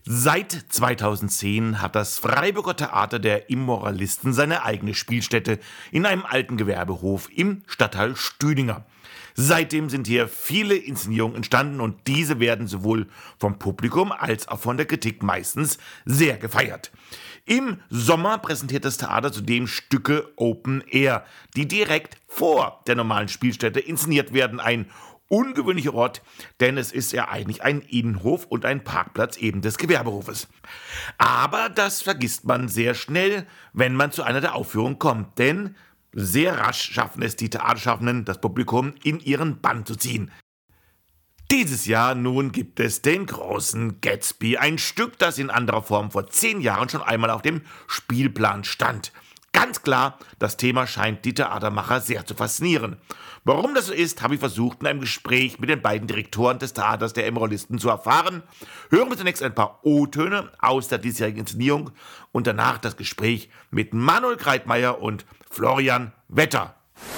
Seit 2010 hat das Freiburger Theater der Immoralisten seine eigene Spielstätte in einem alten Gewerbehof im Stadtteil Stüdinger. Seitdem sind hier viele Inszenierungen entstanden und diese werden sowohl vom Publikum als auch von der Kritik meistens sehr gefeiert. Im Sommer präsentiert das Theater zudem Stücke Open Air, die direkt vor der normalen Spielstätte inszeniert werden. Ein ungewöhnlicher Ort, denn es ist ja eigentlich ein Innenhof und ein Parkplatz eben des Gewerbehofes. Aber das vergisst man sehr schnell, wenn man zu einer der Aufführungen kommt, denn sehr rasch schaffen es die Theaterschaffenden, das Publikum in ihren Bann zu ziehen. Dieses Jahr nun gibt es den großen Gatsby, ein Stück, das in anderer Form vor 10 Jahren schon einmal auf dem Spielplan stand. Ganz klar, das Thema scheint die Theatermacher sehr zu faszinieren. Warum das so ist, habe ich versucht, in einem Gespräch mit den beiden Direktoren des Theaters der Immoralisten zu erfahren. Hören wir zunächst ein paar O-Töne aus der diesjährigen Inszenierung und danach das Gespräch mit Manuel Greitmeier und Florian Wetter.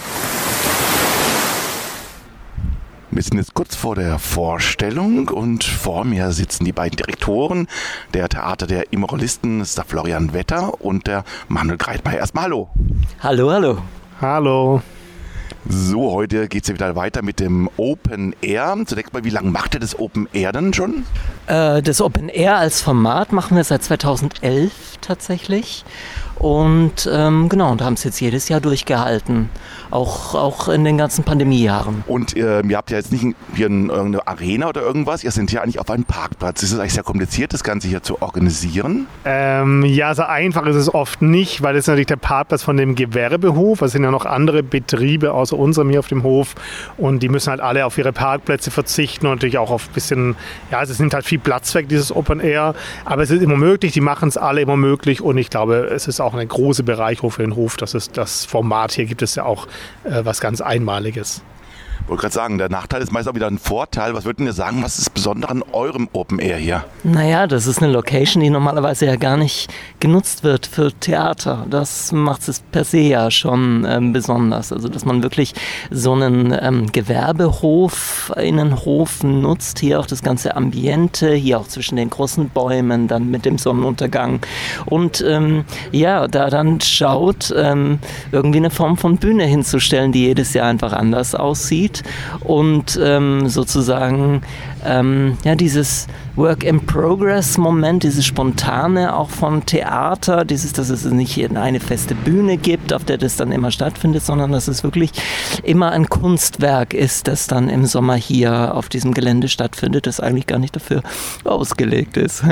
Wir sind jetzt kurz vor der Vorstellung und vor mir sitzen die beiden Direktoren der Theater der Immoralisten, das ist der Florian Wetter und der Manuel Greitmeier. Erstmal hallo. Hallo, hallo. Hallo. So, heute geht es ja wieder weiter mit dem Open Air. Zunächst mal, wie lange macht ihr das Open Air denn schon? Das Open Air als Format machen wir seit 2011 tatsächlich. Und genau, und haben es jetzt jedes Jahr durchgehalten, auch in den ganzen Pandemiejahren. Und ihr habt ja jetzt nicht hier irgendeine Arena oder irgendwas, ihr seid ja eigentlich auf einem Parkplatz. Ist es eigentlich sehr kompliziert, das Ganze hier zu organisieren? Ja, so einfach ist es oft nicht, weil es natürlich der Parkplatz von dem Gewerbehof, es sind ja noch andere Betriebe außer unserem hier auf dem Hof und die müssen halt alle auf ihre Parkplätze verzichten und natürlich auch auf ein bisschen, ja, es nimmt halt viel Platz weg, dieses Open Air, aber es ist immer möglich, die machen es alle immer möglich und ich glaube, es ist auch eine große Bereicherung für den Hof, dass es das Format hier gibt, es ja auch was ganz Einmaliges. Ich wollte gerade sagen, der Nachteil ist meist auch wieder ein Vorteil. Was würden ihr sagen, was ist das Besondere an eurem Open Air hier? Naja, das ist eine Location, die normalerweise ja gar nicht genutzt wird für Theater. Das macht es per se ja schon besonders. Also, dass man wirklich so einen Gewerbehof, Innenhof nutzt, hier auch das ganze Ambiente, hier auch zwischen den großen Bäumen, dann mit dem Sonnenuntergang. Und ja, da dann schaut, irgendwie eine Form von Bühne hinzustellen, die jedes Jahr einfach anders aussieht. Und sozusagen ja, dieses Work-in-Progress-Moment, dieses Spontane auch von Theater, dass es nicht eine feste Bühne gibt, auf der das dann immer stattfindet, sondern dass es wirklich immer ein Kunstwerk ist, das dann im Sommer hier auf diesem Gelände stattfindet, das eigentlich gar nicht dafür ausgelegt ist.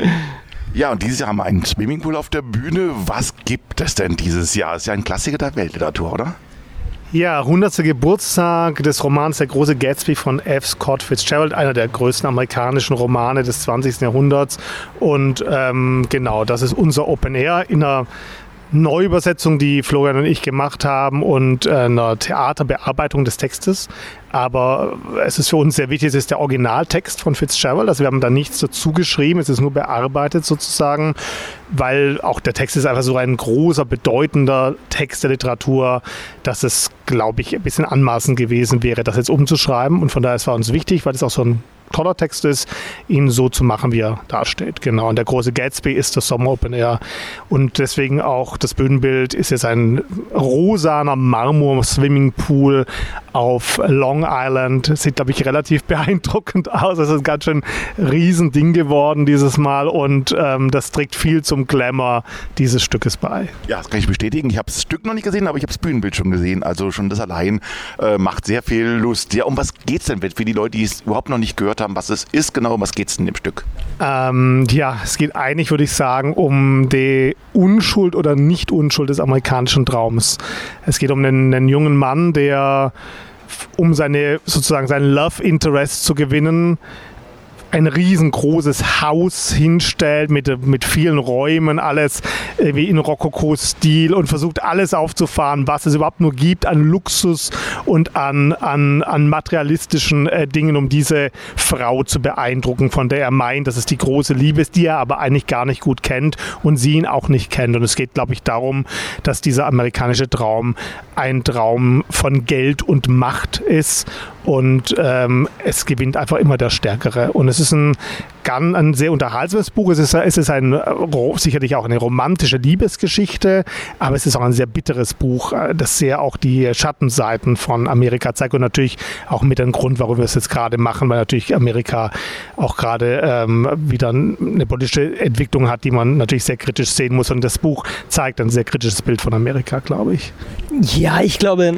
Ja, und dieses Jahr haben wir einen Swimmingpool auf der Bühne. Was gibt es denn dieses Jahr? Das ist ja ein Klassiker der Weltliteratur, oder? Ja, 100. Geburtstag des Romans Der große Gatsby von F. Scott Fitzgerald, einer der größten amerikanischen Romane des 20. Jahrhunderts. Und genau, das ist unser Open Air in einer Neuübersetzung, die Florian und ich gemacht haben und einer Theaterbearbeitung des Textes. Aber es ist für uns sehr wichtig, es ist der Originaltext von Fitzgerald, also wir haben da nichts dazu geschrieben, es ist nur bearbeitet sozusagen, weil auch der Text ist einfach so ein großer, bedeutender Text der Literatur, dass es, glaube ich, ein bisschen anmaßend gewesen wäre, das jetzt umzuschreiben und von daher war uns wichtig, weil es auch so ein toller Text ist, ihn so zu machen, wie er dasteht. Genau. Und der große Gatsby ist das Sommer Open Air. Und deswegen auch das Bühnenbild ist jetzt ein rosaner Marmor-Swimmingpool auf Long Island. Sieht, glaube ich, relativ beeindruckend aus. Es ist ein ganz schön Riesending geworden dieses Mal und das trägt viel zum Glamour dieses Stückes bei. Ja, das kann ich bestätigen. Ich habe das Stück noch nicht gesehen, aber ich habe das Bühnenbild schon gesehen. Also schon das allein macht sehr viel Lust. Ja, um was geht's denn für die Leute, die es überhaupt noch nicht gehört haben, was es ist genau, um was geht's in dem Stück? Ja, es geht eigentlich, würde ich sagen, um die Unschuld oder Nicht-Unschuld des amerikanischen Traums. Es geht um einen jungen Mann, der, um seinen Love Interest zu gewinnen, ein riesengroßes Haus hinstellt mit vielen Räumen, alles wie in Rokoko-Stil und versucht alles aufzufahren, was es überhaupt nur gibt an Luxus und an materialistischen Dingen, um diese Frau zu beeindrucken, von der er meint, dass es die große Liebe ist, die er aber eigentlich gar nicht gut kennt und sie ihn auch nicht kennt. Und es geht, glaube ich, darum, dass dieser amerikanische Traum ein Traum von Geld und Macht ist und es gewinnt einfach immer der Stärkere. Und es ist ein sehr unterhaltsames Buch. Es ist sicherlich auch eine romantische Liebesgeschichte, aber es ist auch ein sehr bitteres Buch, das sehr auch die Schattenseiten von Amerika zeigt und natürlich auch mit einem Grund, warum wir es jetzt gerade machen, weil natürlich Amerika auch gerade wieder eine politische Entwicklung hat, die man natürlich sehr kritisch sehen muss. Und das Buch zeigt ein sehr kritisches Bild von Amerika, glaube ich. Ja, ich glaube,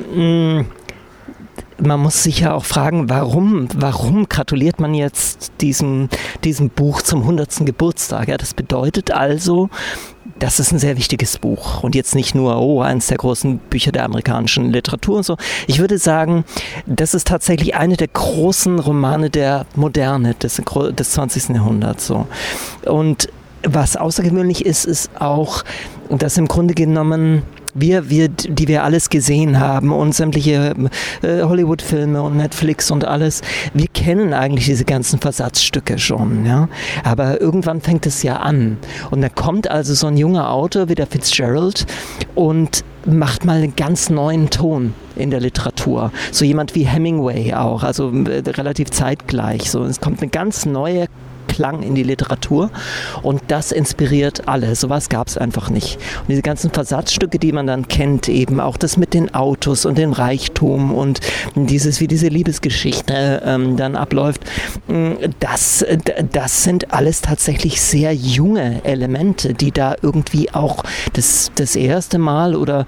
man muss sich ja auch fragen, warum gratuliert man jetzt diesem Buch zum 100. Geburtstag? Ja, das bedeutet also, das ist ein sehr wichtiges Buch und jetzt nicht nur, eines der großen Bücher der amerikanischen Literatur und so. Ich würde sagen, das ist tatsächlich eine der großen Romane der Moderne, des 20. Jahrhunderts. So. Und was außergewöhnlich ist auch, dass im Grunde genommen die wir alles gesehen haben und sämtliche Hollywood-Filme und Netflix und alles, wir kennen eigentlich diese ganzen Versatzstücke schon, ja. Aber irgendwann fängt es ja an. Und da kommt also so ein junger Autor wie der Fitzgerald und macht mal einen ganz neuen Ton in der Literatur. So jemand wie Hemingway auch, also relativ zeitgleich. So, es kommt eine ganz neue Klang in die Literatur und das inspiriert alle. Sowas gab es einfach nicht. Und diese ganzen Versatzstücke, die man dann kennt, eben auch das mit den Autos und dem Reichtum und wie diese Liebesgeschichte dann abläuft, das sind alles tatsächlich sehr junge Elemente, die da irgendwie auch das erste Mal oder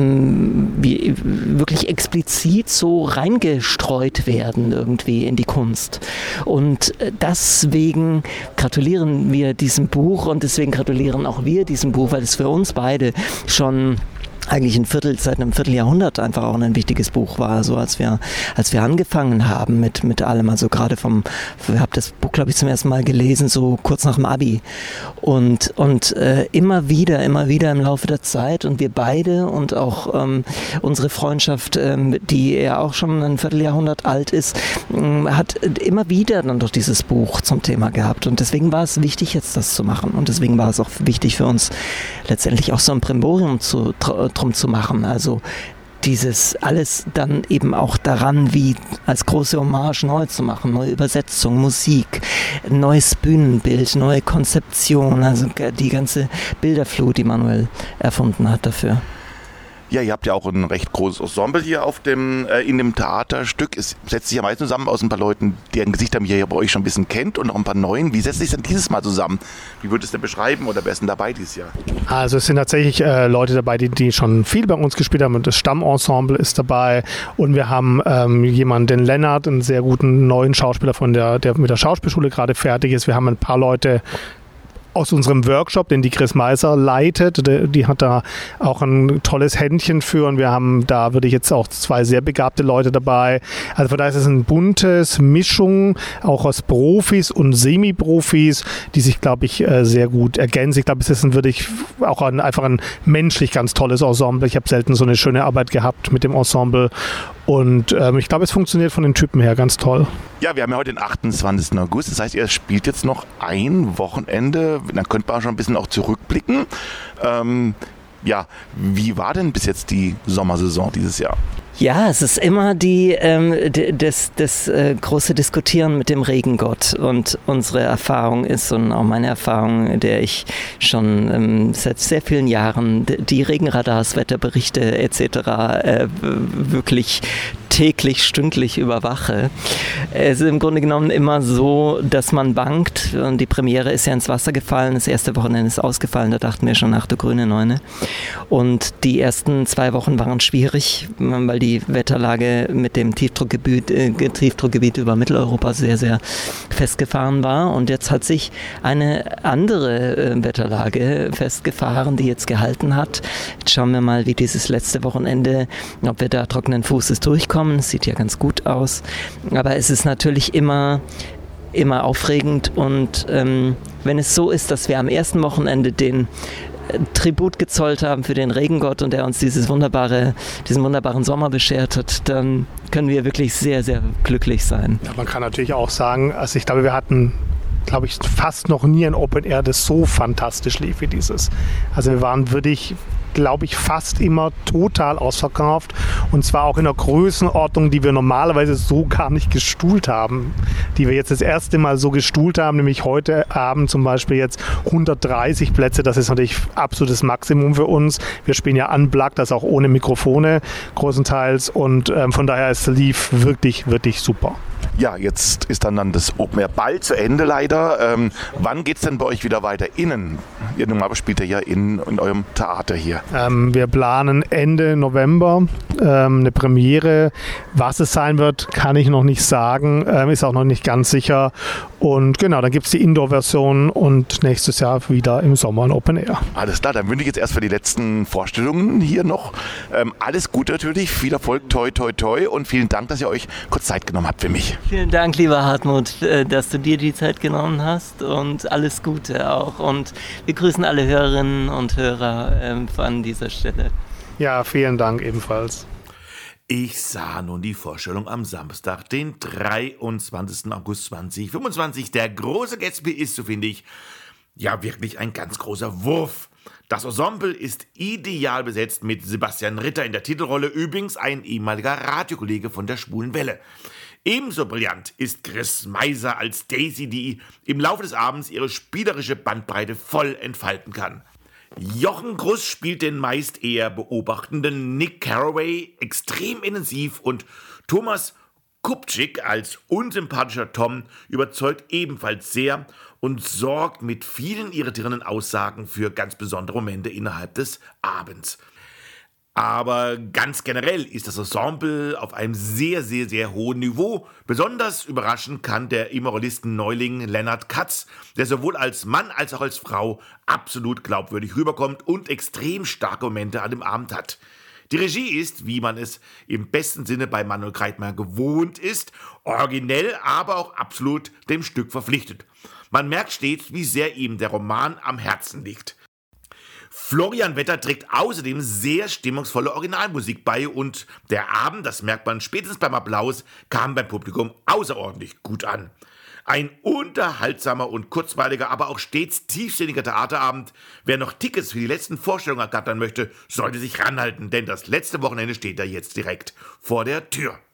wirklich explizit so reingestreut werden irgendwie in die Kunst. Und deswegen gratulieren wir diesem Buch und deswegen gratulieren auch wir diesem Buch, weil es für uns beide schon eigentlich seit einem Vierteljahrhundert einfach auch ein wichtiges Buch war, so als wir angefangen haben mit allem, also gerade ich habe das Buch, glaube ich, zum ersten Mal gelesen, so kurz nach dem Abi und immer wieder im Laufe der Zeit und wir beide und auch unsere Freundschaft, die ja auch schon ein Vierteljahrhundert alt ist, hat immer wieder dann doch dieses Buch zum Thema gehabt und deswegen war es wichtig, jetzt das zu machen und deswegen war es auch wichtig für uns, letztendlich auch so ein Brimborium drum zu machen, also dieses alles dann eben auch daran, wie als große Hommage neu zu machen, neue Übersetzung, Musik, neues Bühnenbild, neue Konzeption, also die ganze Bilderflut, die Manuel erfunden hat dafür. Ja, ihr habt ja auch ein recht großes Ensemble hier in dem Theaterstück. Es setzt sich ja meist zusammen aus ein paar Leuten, deren Gesichter ihr bei euch schon ein bisschen kennt und noch ein paar neuen. Wie setzt sich denn dieses Mal zusammen? Wie würdest du denn beschreiben oder wer ist denn dabei dieses Jahr? Also es sind tatsächlich Leute dabei, die schon viel bei uns gespielt haben und das Stammensemble ist dabei und wir haben jemanden, den Lennart, einen sehr guten neuen Schauspieler der mit der Schauspielschule gerade fertig ist. Wir haben ein paar Leute aus unserem Workshop, den die Chris Meiser leitet, die hat da auch ein tolles Händchen für und wir haben da wirklich jetzt auch 2 sehr begabte Leute dabei. Also von daher ist es eine bunte Mischung, auch aus Profis und Semi-Profis, die sich, glaube ich, sehr gut ergänzen. Ich glaube, es ist wirklich auch einfach ein menschlich ganz tolles Ensemble. Ich habe selten so eine schöne Arbeit gehabt mit dem Ensemble und ich glaube, es funktioniert von den Typen her ganz toll. Ja, wir haben ja heute den 28. August, das heißt, ihr spielt jetzt noch ein Wochenende, dann könnt man schon ein bisschen auch zurückblicken. Ja, wie war denn bis jetzt die Sommersaison dieses Jahr? Ja, es ist immer das große Diskutieren mit dem Regengott und unsere Erfahrung ist und auch meine Erfahrung, in der ich schon seit sehr vielen Jahren die Regenradars, Wetterberichte etc. Wirklich täglich, stündlich überwache. Es ist im Grunde genommen immer so, dass man bangt und die Premiere ist ja ins Wasser gefallen, das erste Wochenende ist ausgefallen, da dachten wir schon, ach du grüne Neune. Und die ersten 2 Wochen waren schwierig, weil die Wetterlage mit dem Tiefdruckgebiet über Mitteleuropa sehr, sehr festgefahren war und jetzt hat sich eine andere Wetterlage festgefahren, die jetzt gehalten hat. Jetzt schauen wir mal, wie dieses letzte Wochenende, ob wir da trockenen Fußes durchkommen. Es sieht ja ganz gut aus, aber es ist natürlich immer aufregend und wenn es so ist, dass wir am ersten Wochenende den Tribut gezollt haben für den Regengott und der uns diesen wunderbaren Sommer beschert hat, dann können wir wirklich sehr, sehr glücklich sein. Ja, man kann natürlich auch sagen, also ich glaube, wir hatten glaube ich, fast noch nie ein Open Air, das so fantastisch lief wie dieses. Also wir waren wirklich, glaube ich, fast immer total ausverkauft und zwar auch in einer Größenordnung, die wir normalerweise so gar nicht gestuhlt haben, die wir jetzt das erste Mal so gestuhlt haben, nämlich heute Abend zum Beispiel jetzt 130 Plätze, das ist natürlich absolutes Maximum für uns. Wir spielen ja unplugged, das auch ohne Mikrofone größtenteils und von daher ist der Lief wirklich, wirklich super. Ja, jetzt ist dann das Open Air bald zu Ende leider. Wann geht es denn bei euch wieder weiter innen? Ihr normal spielt ja in eurem Theater hier. Wir planen Ende November eine Premiere. Was es sein wird, kann ich noch nicht sagen. Ist auch noch nicht ganz sicher. Und genau, dann gibt es die Indoor-Version und nächstes Jahr wieder im Sommer ein Open Air. Alles klar, dann wünsche ich jetzt erst für die letzten Vorstellungen hier noch alles Gute natürlich, viel Erfolg, toi, toi, toi und vielen Dank, dass ihr euch kurz Zeit genommen habt für mich. Vielen Dank, lieber Hartmut, dass du dir die Zeit genommen hast und alles Gute auch. Und wir grüßen alle Hörerinnen und Hörer von dieser Stelle. Ja, vielen Dank ebenfalls. Ich sah nun die Vorstellung am Samstag, den 23. August 2025. Der große Gatsby ist, so finde ich, ja wirklich ein ganz großer Wurf. Das Ensemble ist ideal besetzt mit Sebastian Ritter in der Titelrolle, übrigens ein ehemaliger Radiokollege von der Schwulen Welle. Ebenso brillant ist Chris Meiser als Daisy, die im Laufe des Abends ihre spielerische Bandbreite voll entfalten kann. Jochen Gruss spielt den meist eher beobachtenden Nick Carraway extrem intensiv und Thomas Kupczyk als unsympathischer Tom überzeugt ebenfalls sehr und sorgt mit vielen irritierenden Aussagen für ganz besondere Momente innerhalb des Abends. Aber ganz generell ist das Ensemble auf einem sehr, sehr, sehr hohen Niveau. Besonders überraschen kann der Immoralisten-Neuling Lennart Katz, der sowohl als Mann als auch als Frau absolut glaubwürdig rüberkommt und extrem starke Momente an dem Abend hat. Die Regie ist, wie man es im besten Sinne bei Manuel Kreitmeier gewohnt ist, originell, aber auch absolut dem Stück verpflichtet. Man merkt stets, wie sehr ihm der Roman am Herzen liegt. Florian Wetter trägt außerdem sehr stimmungsvolle Originalmusik bei und der Abend, das merkt man spätestens beim Applaus, kam beim Publikum außerordentlich gut an. Ein unterhaltsamer und kurzweiliger, aber auch stets tiefsinniger Theaterabend. Wer noch Tickets für die letzten Vorstellungen ergattern möchte, sollte sich ranhalten, denn das letzte Wochenende steht da jetzt direkt vor der Tür.